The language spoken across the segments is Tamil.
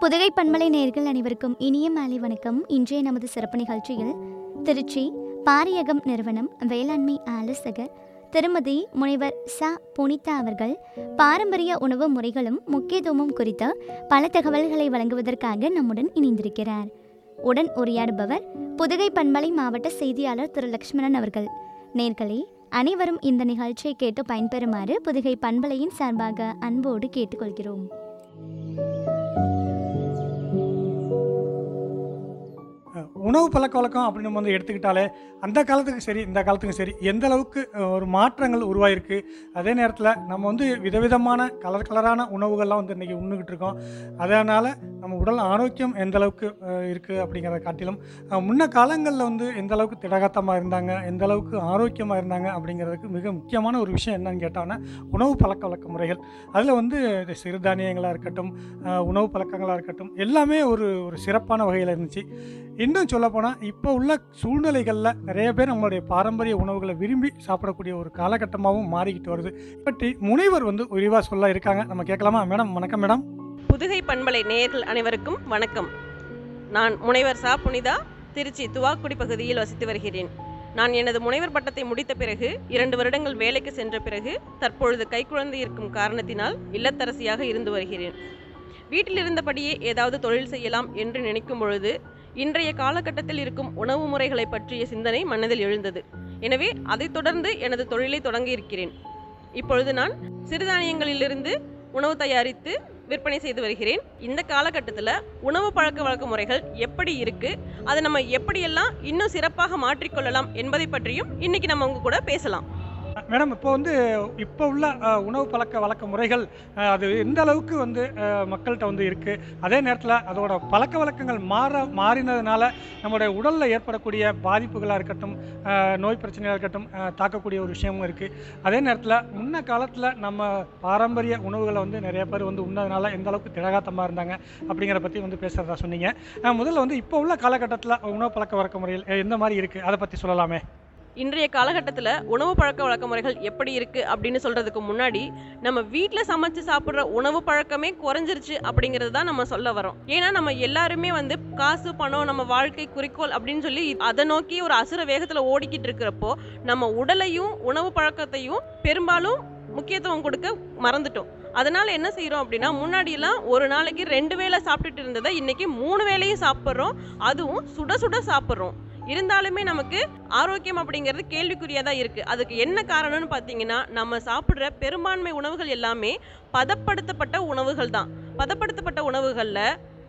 புதுகை பண்பலை நேயர்கள் அனைவருக்கும் இனிய மாலை வணக்கம். இன்றைய நமது சிறப்பு நிகழ்ச்சியில் திருச்சி பாரியகம் நிறுவனம் வேளாண்மை ஆலோசகர் திருமதி முனைவர் ச புனிதா அவர்கள் பாரம்பரிய உணவு முறைகளும் முக்கியத்துவமும் குறித்த பல தகவல்களை வழங்குவதற்காக நம்முடன் இணைந்திருக்கிறார். உடன் உரையாடுபவர் புதுகை பண்பலை மாவட்ட செய்தியாளர் திரு லக்ஷ்மணன் அவர்கள். நேர்களே, அனைவரும் இந்த நிகழ்ச்சியை கேட்டு பயன்பெறுமாறு புதுகை பண்பலையின் சார்பாக அன்போடு கேட்டுக்கொள்கிறோம். உணவு பழக்க வழக்கம் அப்படின்னு நம்ம வந்து எடுத்துக்கிட்டாலே அந்த காலத்துக்கு சரி இந்த காலத்துக்கும் சரி எந்த அளவுக்கு ஒரு மாற்றங்கள் உருவாயிருக்கு. அதே நேரத்தில் நம்ம வந்து விதவிதமான கலரான உணவுகள்லாம் வந்து இன்றைக்கி உண்ணுக்கிட்டு இருக்கோம். அதனால் நம்ம உடல் ஆரோக்கியம் எந்த அளவுக்கு இருக்குது அப்படிங்கிறத காட்டிலும் முன்ன காலங்களில் வந்து எந்த அளவுக்கு திடகாத்தமாக இருந்தாங்க, எந்த அளவுக்கு ஆரோக்கியமாக இருந்தாங்க அப்படிங்கிறதுக்கு மிக முக்கியமான ஒரு விஷயம் என்னன்னு கேட்டோன்னா உணவு பழக்க வழக்க முறைகள். அதில் வந்து சிறுதானியங்களாக இருக்கட்டும், உணவு பழக்கங்களாக இருக்கட்டும், எல்லாமே ஒரு சிறப்பான வகையில் இருந்துச்சு. இன்னும் சொல்லப்போனால் இப்போ உள்ள சூழ்நிலைகளில் நிறைய பேர் நம்மளுடைய பாரம்பரிய உணவுகளை விரும்பி சாப்பிடக்கூடிய ஒரு காலகட்டமாகவும் மாறிக்கிட்டு வருது. பற்றி முனைவர் வந்து விரிவாக சொல்ல இருக்காங்க. நம்ம கேட்கலாமா? மேடம் வணக்கம். மேடம், புதுகை பண்பலை நேயர்கள் அனைவருக்கும் வணக்கம். நான் முனைவர் ச புனிதா, திருச்சி துவாக்குடி பகுதியில் வசித்து வருகிறேன். நான் எனது முனைவர் பட்டத்தை முடித்த பிறகு 2 வருடங்கள் வேலைக்கு சென்ற பிறகு தற்பொழுது கைக்குழந்தை இருக்கும் காரணத்தினால் இல்லத்தரசியாக இருந்து வருகிறேன். வீட்டில் இருந்தபடியே ஏதாவது தொழில் செய்யலாம் என்று நினைக்கும் பொழுது இன்றைய காலகட்டத்தில் இருக்கும் உணவு முறைகளை பற்றிய சிந்தனை மனதில் எழுந்தது. எனவே அதைத் தொடர்ந்து எனது தொழிலை தொடங்கி இருக்கிறேன். இப்பொழுது நான் சிறுதானியங்களிலிருந்து உணவு தயாரித்து விற்பனை செய்து வருகிறேன். இந்த காலகட்டத்தில் உணவு பழக்க வழக்க முறைகள் எப்படி இருக்கு, அதை நம்ம எப்படியெல்லாம் இன்னும் சிறப்பாக மாற்றிக்கொள்ளலாம் என்பதை பற்றியும் இன்னைக்கு நம்ம உங்க கூட பேசலாம். மேடம், இப்போ உள்ள உணவு பழக்க வழக்க முறைகள் அது எந்த அளவுக்கு வந்து மக்கள்கிட்ட வந்து இருக்குது. அதே நேரத்தில் அதோட பழக்க வழக்கங்கள் மாறினதுனால நம்மளுடைய உடலில் ஏற்படக்கூடிய பாதிப்புகளாக இருக்கட்டும், நோய் பிரச்சனையாக இருக்கட்டும், தாக்கக்கூடிய ஒரு விஷயமும் இருக்குது. அதே நேரத்தில் முன்ன காலத்தில் நம்ம பாரம்பரிய உணவுகளை வந்து நிறைய பேர் வந்து உண்ணதுனால எந்த அளவுக்கு திடகாத்தமாக இருந்தாங்க அப்படிங்கிற பற்றி வந்து பேசுகிறதா சொன்னீங்க. முதல்ல வந்து இப்போ உள்ள காலகட்டத்தில் உணவு பழக்க வழக்க முறைகள் எந்த மாதிரி இருக்குது, அதை பற்றி சொல்லலாமே. இன்றைய காலகட்டத்தில் உணவு பழக்க வழக்க முறைகள் எப்படி இருக்குது அப்படின்னு சொல்கிறதுக்கு முன்னாடி நம்ம வீட்டில் சமைச்சு சாப்பிட்ற உணவு பழக்கமே குறைஞ்சிருச்சு அப்படிங்கிறது தான் நம்ம சொல்ல வரோம். ஏன்னா நம்ம எல்லாருமே வந்து காசு, பணம், நம்ம வாழ்க்கை குறிக்கோள் அப்படின்னு சொல்லி அதை நோக்கி ஒரு அசுர வேகத்தில் ஓடிக்கிட்டு இருக்கிறப்போ நம்ம உடலையும் உணவு பழக்கத்தையும் பெரும்பாலும் முக்கியத்துவம் கொடுக்க மறந்துட்டோம். அதனால என்ன செய்கிறோம் அப்படின்னா, முன்னாடியெல்லாம் ஒரு நாளைக்கு 2 வேளை சாப்பிட்டுட்டு இருந்ததை இன்னைக்கு 3 வேளையும் சாப்பிட்றோம். அதுவும் சுட சுட சாப்பிட்றோம். இருந்தாலுமே நமக்கு ஆரோக்கியம் அப்படிங்கிறது கேள்விக்குறியாக தான் இருக்குது. அதுக்கு என்ன காரணம்னு பார்த்தீங்கன்னா, நம்ம சாப்பிட்ற பெரும்பான்மை உணவுகள் எல்லாமே பதப்படுத்தப்பட்ட உணவுகள் தான். பதப்படுத்தப்பட்ட உணவுகளில்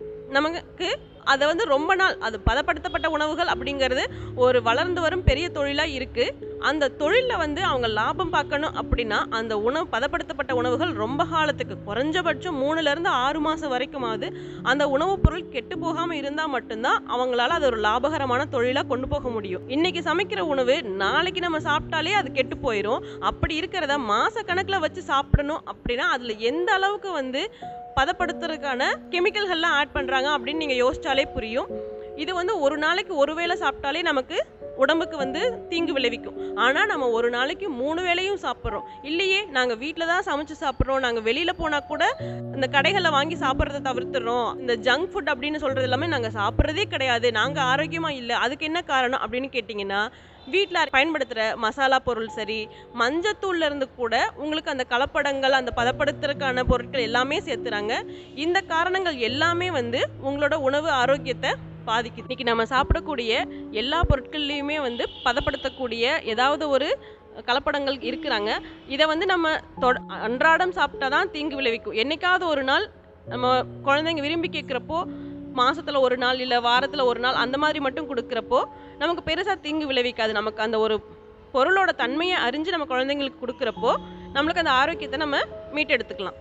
நமக்கு அதை வந்து ரொம்ப நாள் அது பதப்படுத்தப்பட்ட உணவுகள் அப்படிங்கிறது ஒரு வளர்ந்து வரும் பெரிய தொழிலாக இருக்குது. அந்த தொழிலில் வந்து அவங்க லாபம் பார்க்கணும் அப்படின்னா அந்த பதப்படுத்தப்பட்ட உணவுகள் ரொம்ப காலத்துக்கு, குறைஞ்சபட்சம் 3லேருந்து 6 மாதம் வரைக்குமாவது அந்த உணவுப் பொருள் கெட்டு போகாமல் இருந்தால் மட்டும்தான் அவங்களால அது ஒரு லாபகரமான தொழிலாக கொண்டு போக முடியும். இன்னைக்கு சமைக்கிற உணவு நாளைக்கு நம்ம சாப்பிட்டாலே அது கெட்டு போயிடும். அப்படி இருக்கிறத மாத கணக்கில் வச்சு சாப்பிடணும் அப்படின்னா அதில் எந்த அளவுக்கு வந்து பதப்படுத்துறதுக்கான கெமிக்கல்கள்லாம் ஆட் பண்ணுறாங்க அப்படின்னு நீங்கள் யோசிச்சாலே புரியும். இது வந்து ஒரு நாளைக்கு ஒரு வேளை சாப்பிட்டாலே நமக்கு உடம்புக்கு வந்து தீங்கு விளைவிக்கும். ஆனால் நம்ம ஒரு நாளைக்கு 3 வேளையும் சாப்பிட்றோம். இல்லையே, நாங்கள் வீட்டில் தான் சமைச்சு சாப்பிட்றோம், நாங்கள் வெளியில் போனால் கூட இந்த கடைகளில் வாங்கி சாப்பிட்றத தவிர்த்துறோம், இந்த ஜங்க் ஃபுட் அப்படின்னு சொல்கிறது எல்லாமே நாங்கள் சாப்பிட்றதே கிடையாது, நாங்கள் ஆரோக்கியமாக இல்லை. அதுக்கு என்ன காரணம் அப்படின்னு கேட்டிங்கன்னா, வீட்டில் பயன்படுத்துகிற மசாலா பொருள் சரி, மஞ்சத்தூள்ல இருந்து கூட உங்களுக்கு அந்த கலப்படங்கள், அந்த பதப்படுத்துறதுக்கான பொருட்கள் எல்லாமே சேர்த்துறாங்க. இந்த காரணங்கள் எல்லாமே வந்து உங்களோட உணவு ஆரோக்கியத்தை பாதிக்குது. இன்னைக்கு நம்ம சாப்பிடக்கூடிய எல்லா பொருட்கள்லையுமே வந்து பதப்படுத்தக்கூடிய ஏதாவது ஒரு கலப்படங்கள் இருக்கிறாங்க. இதை வந்து நம்ம அன்றாடம் சாப்பிட்டா தான் தீங்கு விளைவிக்கும். என்னைக்காவது ஒரு நாள் நம்ம குழந்தைங்க விரும்பி கேட்குறப்போ, மாசத்துல ஒரு நாள் இல்லை வாரத்துல ஒரு நாள் அந்த மாதிரி மட்டும் கொடுக்குறப்போ நமக்கு பெருசாக தீங்கு விளைவிக்காது. நமக்கு அந்த ஒரு பொருளோட தன்மையை அறிஞ்சு நம்ம குழந்தைங்களுக்கு கொடுக்குறப்போ நம்மளுக்கு அந்த ஆரோக்கியத்தை நம்ம மீட்டெடுத்துக்கலாம்.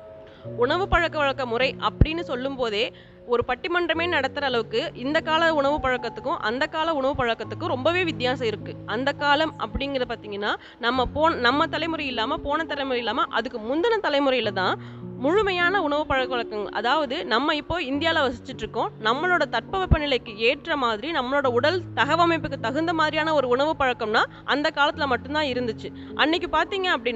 உணவு பழக்க வழக்க முறை அப்படின்னு சொல்லும் போதே ஒரு பட்டிமன்றமே நடத்துகிற அளவுக்கு இந்த கால உணவு பழக்கத்துக்கும் அந்த கால உணவு பழக்கத்துக்கும் ரொம்பவே வித்தியாசம் இருக்குது. அந்த காலம் அப்படிங்கிறத பார்த்தீங்கன்னா நம்ம தலைமுறை இல்லாமல் போன தலைமுறை இல்லாமல் அதுக்கு முந்தின தலைமுறையில் தான் முழுமையான உணவு பழக்க வழக்கங்கள், அதாவது நம்ம இப்போ இந்தியாவில் வசிச்சுட்டு இருக்கோம், நம்மளோட தட்பவெப்பநிலைக்கு ஏற்ற மாதிரி நம்மளோட உடல் தகவமைப்புக்கு தகுந்த மாதிரியான ஒரு உணவு பழக்கம்னா அந்த காலத்தில் மட்டும்தான் இருந்துச்சு. அன்னைக்கு பார்த்தீங்க அப்படின்னா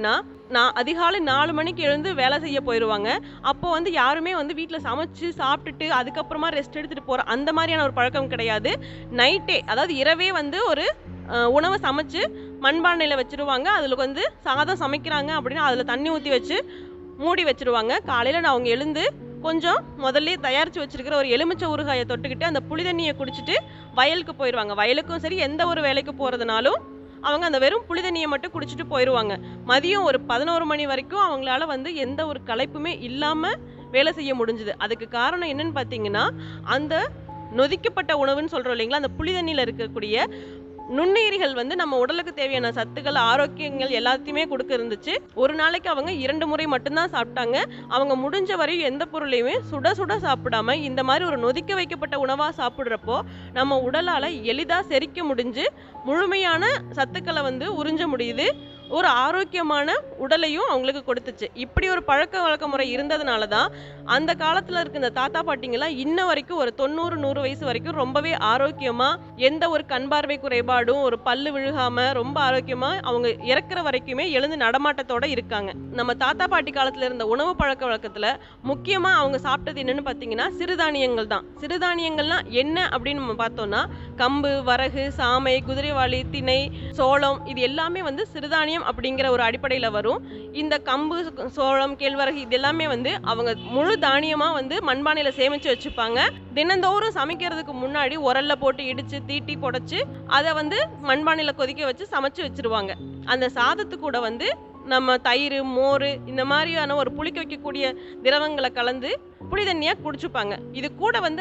அதிகாலை 4 மணிக்கு எழுந்து வேலை செய்ய போயிடுவாங்க. அப்போ வந்து யாருமே வந்து வீட்டில் சமைச்சு சாப்பிட்டுட்டு அதுக்கப்புறமா ரெஸ்ட் எடுத்துகிட்டு போகிற அந்த மாதிரியான ஒரு பழக்கம் கிடையாது. நைட்டே, அதாவது இரவே வந்து ஒரு உணவை சமைச்சு மண்பானையில் வச்சுருவாங்க. அதில் வந்து சாதம் சமைக்கிறாங்க அப்படின்னா அதில் தண்ணி ஊற்றி வச்சு மூடி வச்சுருவாங்க. காலையில் அவங்க எழுந்து கொஞ்சம் முதல்ல தயாரித்து வச்சிருக்கிற ஒரு எலுமிச்சை ஊறுகாயை தொட்டுக்கிட்டு அந்த புளி தண்ணியை குடிச்சிட்டு வயலுக்கு போயிடுவாங்க. வயலுக்கும் சரி, எந்த ஒரு வேலைக்கு போகிறதுனாலும் அவங்க அந்த வெறும் புளி தண்ணியை மட்டும் குடிச்சிட்டு போயிடுவாங்க. மதியம் ஒரு 11 மணி வரைக்கும் அவங்களால வந்து எந்த ஒரு களைப்புமே இல்லாமல் வேலை செய்ய முடிஞ்சுது. அதுக்கு காரணம் என்னன்னு பார்த்தீங்கன்னா, அந்த நொதிக்கப்பட்ட உணவுன்னு சொல்கிறோம் இல்லைங்களா, அந்த புளி தண்ணியில் இருக்கக்கூடிய நுண்ணுயிரிகள் வந்து நம்ம உடலுக்கு தேவையான சத்துக்கள், ஆரோக்கியங்கள் எல்லாத்தையுமே கொடுக்க இருந்துச்சு. ஒரு நாளைக்கு அவங்க 2 முறை மட்டும்தான் சாப்பிட்டாங்க. அவங்க முடிஞ்ச வரையும் எந்த பொருளையுமே சுட சுட சாப்பிடாம இந்த மாதிரி ஒரு நொதிக்க வைக்கப்பட்ட உணவாக சாப்பிட்றப்போ நம்ம உடலால் எளிதாக செரிக்க முடிஞ்சு முழுமையான சத்துக்களை வந்து உறிஞ்ச முடியுது. ஒரு ஆரோக்கியமான உடலையும் அவங்களுக்கு கொடுத்துச்சு. இப்படி ஒரு பழக்க வழக்க முறை இருந்ததுனால தான் அந்த காலத்தில் இருக்க இந்த தாத்தா பாட்டிங்கெல்லாம் இன்ன வரைக்கும் ஒரு 90-100 வயசு வரைக்கும் ரொம்பவே ஆரோக்கியமாக, எந்த ஒரு கண் பார்வை குறைபாடும், ஒரு பல்லு விழுகாமல் ரொம்ப ஆரோக்கியமாக அவங்க இறக்குற வரைக்குமே எழுந்து நடமாட்டத்தோடு இருக்காங்க. நம்ம தாத்தா பாட்டி காலத்தில் இருந்த உணவு பழக்க வழக்கத்தில் முக்கியமாக அவங்க சாப்பிட்டது என்னென்னு பார்த்தீங்கன்னா சிறுதானியங்கள் தான். சிறுதானியங்கள்லாம் என்ன அப்படின்னு நம்ம பார்த்தோம்னா, கம்பு, வரகு, சாமை, குதிரைவாளி, திணை, சோளம், இது எல்லாமே வந்து சிறுதானியம் அப்படிங்கிற ஒரு அடிப்படையில் வரும். இந்த கம்பு, சோளம், கேழ்வரகு இது எல்லாமே வந்து அவங்க முழு தானியமாக வந்து மண்பானையில் சேமித்து வச்சுப்பாங்க. தினந்தோறும் சமைக்கிறதுக்கு முன்னாடி உரல்ல போட்டு இடித்து தீட்டி புடைச்சி அதை வந்து மண்பானையில் கொதிக்க வச்சு சமைச்சு வச்சிருவாங்க. அந்த சாதத்து கூட வந்து நம்ம தயிர், மோர் இந்த மாதிரியான ஒரு புளிக்க வைக்கக்கூடிய திரவங்களை கலந்து புளி தண்ணியாக குடிச்சுப்பாங்க. இது கூட வந்து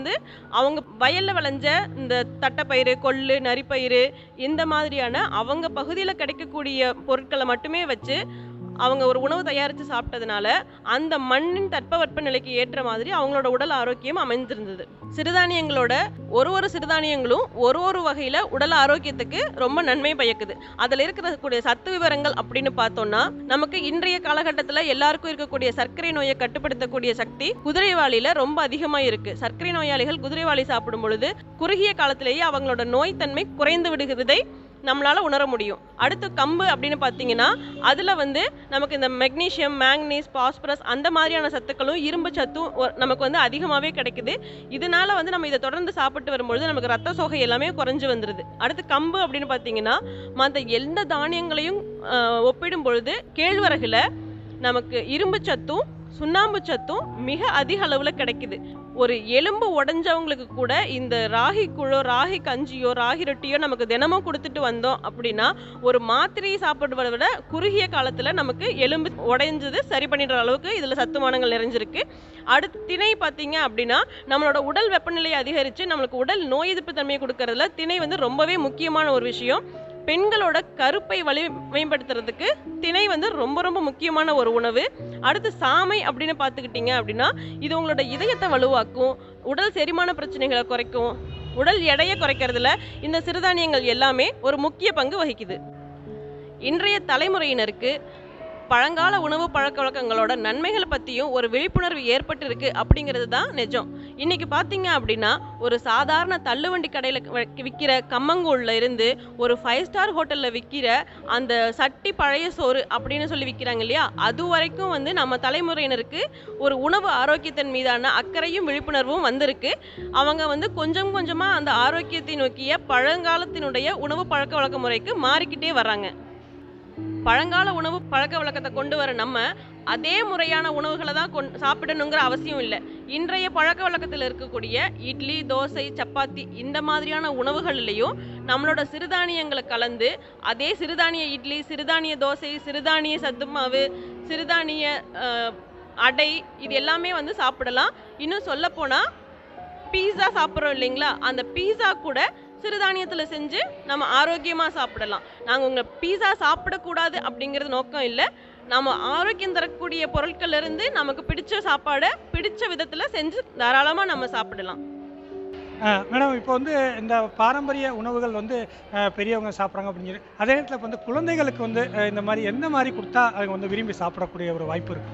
அவங்க வயலில் விளைஞ்ச இந்த தட்டைப்பயிறு, கொள்ளு, நரிப்பயிறு இந்த மாதிரியான அவங்க பகுதியில் கிடைக்கக்கூடிய பொருட்களை மட்டுமே வச்சு அவங்க ஒரு உணவு தயாரித்து சாப்பிட்டதுனால அந்த மண்ணின் தட்பவெப்ப நிலைக்கு ஏற்ற மாதிரி அவங்களோட உடல் ஆரோக்கியம் அமைந்திருந்தது. சிறுதானியங்களோட ஒரு சிறுதானியங்களும் ஒரு வகையில் உடல் ஆரோக்கியத்துக்கு ரொம்ப நன்மை பயக்குது. அதில் இருக்கக்கூடிய சத்து விவரங்கள் அப்படின்னு பார்த்தோம்னா, நமக்கு இன்றைய காலகட்டத்தில் எல்லாருக்கும் இருக்கக்கூடிய சர்க்கரை நோயை கட்டுப்படுத்தக்கூடிய சக்தி குதிரைவாளியில் ரொம்ப அதிகமாக இருக்கு. சர்க்கரை நோயாளிகள் குதிரைவாளி சாப்பிடும் பொழுது குறுகிய காலத்திலேயே அவங்களோட நோய் தன்மை குறைந்து விடுகிறதை நம்மளால உணர முடியும். அடுத்து கம்பு அப்படின்னு பார்த்தீங்கன்னா, அதில் வந்து நமக்கு இந்த மெக்னீசியம், மேங்கனீஸ், பாஸ்பரஸ் அந்த மாதிரியான சத்துக்களும் இரும்பு சத்தும் நமக்கு வந்து அதிகமாகவே கிடைக்குது. இதனால வந்து நம்ம இதை தொடர்ந்து சாப்பிட்டு வரும்பொழுது நமக்கு ரத்த சோகை எல்லாமே குறைஞ்சு வந்துடுது. அடுத்து கம்பு அப்படின்னு பார்த்தீங்கன்னா, மற்ற எந்த தானியங்களையும் ஒப்பிடும் பொழுது கேழ்வரகுல நமக்கு இரும்பு சத்தும் சுண்ணாம்பு சத்தும் மிக அதிக அளவில் கிடைக்குது. ஒரு எலும்பு உடஞ்சவங்களுக்கு கூட இந்த ராகி கூழோ, ராகி கஞ்சியோ, ராகி ரொட்டியோ நமக்கு தினமும் கொடுத்துட்டு வந்தோம் அப்படின்னா ஒரு மாத்திரையை சாப்பிடுவதை விட குறுகிய காலத்தில் நமக்கு எலும்பு உடைஞ்சது சரி பண்ணிடுற அளவுக்கு இதில் சத்துமானங்கள் நிறைஞ்சிருக்கு. அடுத்து திணை பார்த்தீங்க அப்படின்னா, நம்மளோட உடல் வெப்பநிலையை அதிகரித்து நம்மளுக்கு உடல் நோய் எதிர்ப்பு தன்மையை கொடுக்கறதுல திணை வந்து ரொம்பவே முக்கியமான ஒரு விஷயம். பெண்களோட கருப்பை மேம்படுத்துறதுக்கு திணை வந்து ரொம்ப ரொம்ப முக்கியமான ஒரு உணவு. அடுத்து சாமை அப்படின்னு பார்த்துக்கிட்டிங்க அப்படின்னா, இது உங்களோட இதயத்தை வலுவாக்கும், உடல் செரிமான பிரச்சனைகளை குறைக்கும், உடல் எடையை குறைக்கிறதுல இந்த சிறுதானியங்கள் எல்லாமே ஒரு முக்கிய பங்கு வகிக்குது. இன்றைய தலைமுறையினருக்கு பழங்கால உணவு பழக்க வழக்கங்களோட நன்மைகளை பற்றியும் ஒரு விழிப்புணர்வு ஏற்பட்டிருக்கு அப்படிங்கிறது தான் நிஜம். இன்னைக்கு பார்த்தீங்க அப்படின்னா, ஒரு சாதாரண தள்ளுவண்டி கடையில் விற்கிற கம்மங்கூழில் இருந்து ஒரு 5 ஸ்டார் ஹோட்டலில் விற்கிற அந்த சட்டி பழைய சோறு அப்படின்னு சொல்லி விற்கிறாங்க இல்லையா, அது வரைக்கும் வந்து நம்ம தலைமுறையினருக்கு ஒரு உணவு ஆரோக்கியத்தின் மீதான அக்கறையும் விழிப்புணர்வும் வந்திருக்கு. அவங்க வந்து கொஞ்சம் கொஞ்சமாக அந்த ஆரோக்கியத்தை நோக்கிய பழங்காலத்தினுடைய உணவு பழக்க வழக்க முறைக்கு மாறிக்கிட்டே வராங்க. பழங்கால உணவு பழக்க வழக்கத்தை கொண்டு வர நம்ம அதே முறையான உணவுகளை தான் சாப்பிடணுங்கிற அவசியம் இல்லை. இன்றைய பழக்க வழக்கத்தில் இருக்கக்கூடிய இட்லி, தோசை, சப்பாத்தி இந்த மாதிரியான உணவுகள்லையும் நம்மளோட சிறுதானியங்களை கலந்து அதே சிறுதானிய இட்லி, சிறுதானிய தோசை, சிறுதானிய சத்து மாவு, சிறுதானிய அடை இது எல்லாமே வந்து சாப்பிடலாம். இன்னும் சொல்லப்போனால் பீஸா சாப்பிட்றோம் இல்லைங்களா, அந்த பீஸா கூட சிறுதானியத்தில் செஞ்சு நம்ம ஆரோக்கியமாக சாப்பிடலாம். நாங்கள் உங்கள் பீஸா சாப்பிடக்கூடாது அப்படிங்கிறது நோக்கம் இல்லை. நம்ம ஆரோக்கியம் தரக்கூடிய பொருட்கள் இருந்து நமக்கு பிடிச்ச சாப்பாடை பிடிச்ச விதத்தில் செஞ்சு தாராளமாக நம்ம சாப்பிடலாம். மேடம், இப்போ வந்து இந்த பாரம்பரிய உணவுகள் வந்து பெரியவங்க சாப்பிட்றாங்க அப்படின்னு சொல்லி, அதே நேரத்தில் இப்போ வந்து குழந்தைகளுக்கு வந்து இந்த மாதிரி எந்த மாதிரி கொடுத்தா அவங்க வந்து விரும்பி சாப்பிடக்கூடிய ஒரு வாய்ப்பு இருக்குது?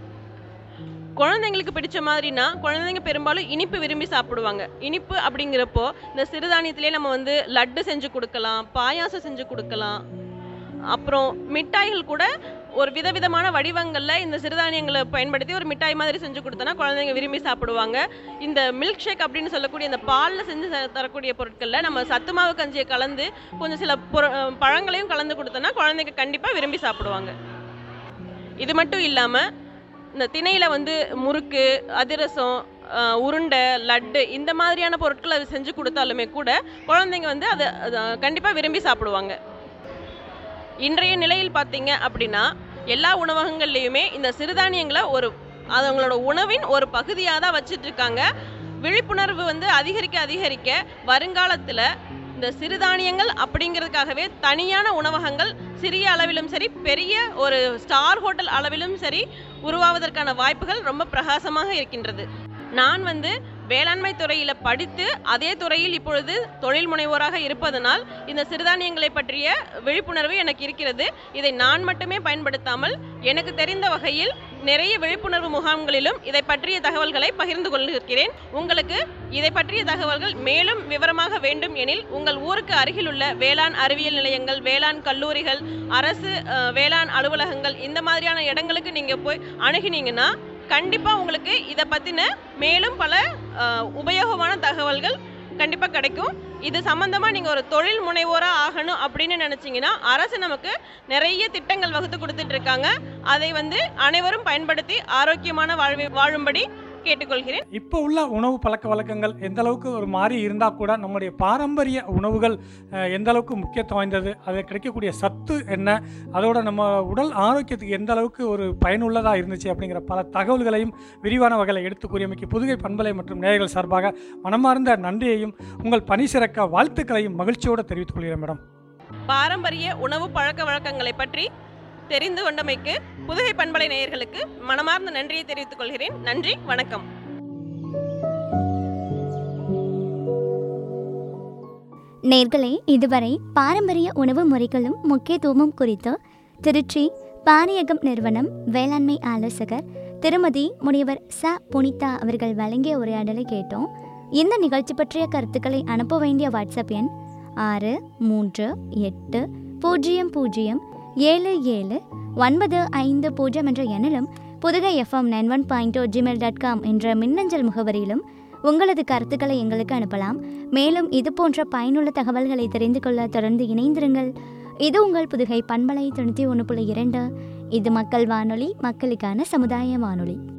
குழந்தைங்களுக்கு பிடிச்ச மாதிரினா, குழந்தைங்க பெரும்பாலும் இனிப்பு விரும்பி சாப்பிடுவாங்க. இனிப்பு அப்படிங்கிறப்போ இந்த சிறுதானியத்திலே நம்ம வந்து லட்டு செஞ்சு கொடுக்கலாம், பாயாசம் செஞ்சு கொடுக்கலாம். அப்புறம் மிட்டாய்கள் கூட ஒரு விதவிதமான வடிவங்களில் இந்த சிறுதானியங்களை பயன்படுத்தி ஒரு மிட்டாய் மாதிரி செஞ்சு கொடுத்தோன்னா குழந்தைங்க விரும்பி சாப்பிடுவாங்க. இந்த மில்க் ஷேக் அப்படின்னு சொல்லக்கூடிய இந்த பாலில் செஞ்சு தரக்கூடிய பொருட்களில் நம்ம சத்து மாவு கஞ்சியை கலந்து கொஞ்சம் சில பழங்களையும் கலந்து கொடுத்தோன்னா குழந்தைங்க கண்டிப்பாக விரும்பி சாப்பிடுவாங்க. இது மட்டும் இல்லாமல் இந்த திணையில் வந்து முறுக்கு, அதிரசம், உருண்டை, லட்டு இந்த மாதிரியான பொருட்களை செஞ்சு கொடுத்தாலுமே கூட குழந்தைங்க வந்து அதை கண்டிப்பாக விரும்பி சாப்பிடுவாங்க. இன்றைய நிலையில் பார்த்தீங்க அப்படின்னா எல்லா உணவகங்கள்லேயுமே இந்த சிறுதானியங்களை அது அவங்களோட உணவின் ஒரு பகுதியாக தான் வச்சுட்டு இருக்காங்க. விழிப்புணர்வு வந்து அதிகரிக்க வருங்காலத்தில் இந்த சிறுதானியங்கள் அப்படிங்கிறதுக்காகவே தனியான உணவகங்கள் சிறிய அளவிலும் சரி, பெரிய ஒரு ஸ்டார் ஹோட்டல் அளவிலும் சரி உருவாவதற்கான வாய்ப்புகள் ரொம்ப பிரகாசமாக இருக்கின்றது. நான் வந்து வேளாண்மை துறையில் படித்து அதே துறையில் இப்பொழுது தொழில் முனைவோராக இருப்பதனால் இந்த சிறுதானியங்களை பற்றிய விழிப்புணர்வு எனக்கு இருக்கிறது. இதை நான் மட்டுமே பயன்படுத்தாமல் எனக்கு தெரிந்த வகையில் நிறைய விழிப்புணர்வு முகாம்களிலும் இதை பற்றிய தகவல்களை பகிர்ந்து கொள்கிறேன். உங்களுக்கு இதை பற்றிய தகவல்கள் மேலும் விவரமாக வேண்டும் எனில் உங்கள் ஊருக்கு அருகில் உள்ள வேளாண் அறிவியல் நிலையங்கள், வேளாண் கல்லூரிகள், அரசு வேளாண் அலுவலகங்கள் இந்த மாதிரியான இடங்களுக்கு நீங்கள் போய் அணுகினீங்கன்னா கண்டிப்பாக உங்களுக்கு இதை பற்றின மேலும் பல உபயோகமான தகவல்கள் கண்டிப்பாக கிடைக்கும். இது சம்மந்தமாக நீங்கள் ஒரு தொழில் முனைவோராக ஆகணும் அப்படின்னு நினச்சிங்கன்னா அரசு நமக்கு நிறைய திட்டங்கள் வகுத்து கொடுத்துட்ருக்காங்க. அதை வந்து அனைவரும் பயன்படுத்தி ஆரோக்கியமான வாழும்படி கேட்டுக்கொள்கிறேன். இப்போ உள்ள உணவு பழக்க வழக்கங்கள் எந்த அளவுக்கு ஒரு மாறி இருந்தால் கூட நம்முடைய பாரம்பரிய உணவுகள் எந்த அளவுக்கு முக்கியத்துவம் வாய்ந்தது, அதில் கிடைக்கக்கூடிய சத்து என்ன, அதோட நம்ம உடல் ஆரோக்கியத்துக்கு எந்த அளவுக்கு ஒரு பயனுள்ளதாக இருந்துச்சு அப்படிங்கிற பல தகவல்களையும் விரிவான வகையில் எடுத்து கூறியமைக்கு புதுகை பண்பலை மற்றும் நேயர்கள் சார்பாக மனமார்ந்த நன்றியையும் உங்கள் பணி சிறக்க வாழ்த்துக்களையும் மகிழ்ச்சியோடு தெரிவித்துக் கொள்கிறேன் மேடம். பாரம்பரிய உணவு பழக்க வழக்கங்களை பற்றி தெரிந்து கொண்டமைக்கு புதுகை பண்பலை நேயர்களுக்கு மனமார்ந்த நன்றியை தெரிவித்துக் கொள்கிறேன். நன்றி, வணக்கம். நேர்களே, இதுவரை பாரம்பரிய உணவு முறைகளும் முக்கியத்துவமும் குறித்து திருச்சி பாரியகம் நிறுவனம் வேளாண்மை ஆலோசகர் திருமதி முனிவர் ச. புனிதா அவர்கள் வழங்கிய உரையாடலை கேட்டோம். இந்த நிகழ்ச்சி பற்றிய கருத்துக்களை அனுப்ப வேண்டிய வாட்ஸ்அப் எண் 630807795 என்ற எண்ணிலும் புதுகை FM 91.2 என்ற மின்னஞ்சல் முகவரியிலும் உங்களது கருத்துக்களை எங்களுக்கு அனுப்பலாம். மேலும் இது போன்ற பயனுள்ள தகவல்களை தெரிந்து கொள்ள தொடர்ந்து இணைந்திருங்கள். இது உங்கள் புதுகை பண்பலை 91.2. இது மக்கள் வானொலி, மக்களுக்கான சமுதாய வானொலி.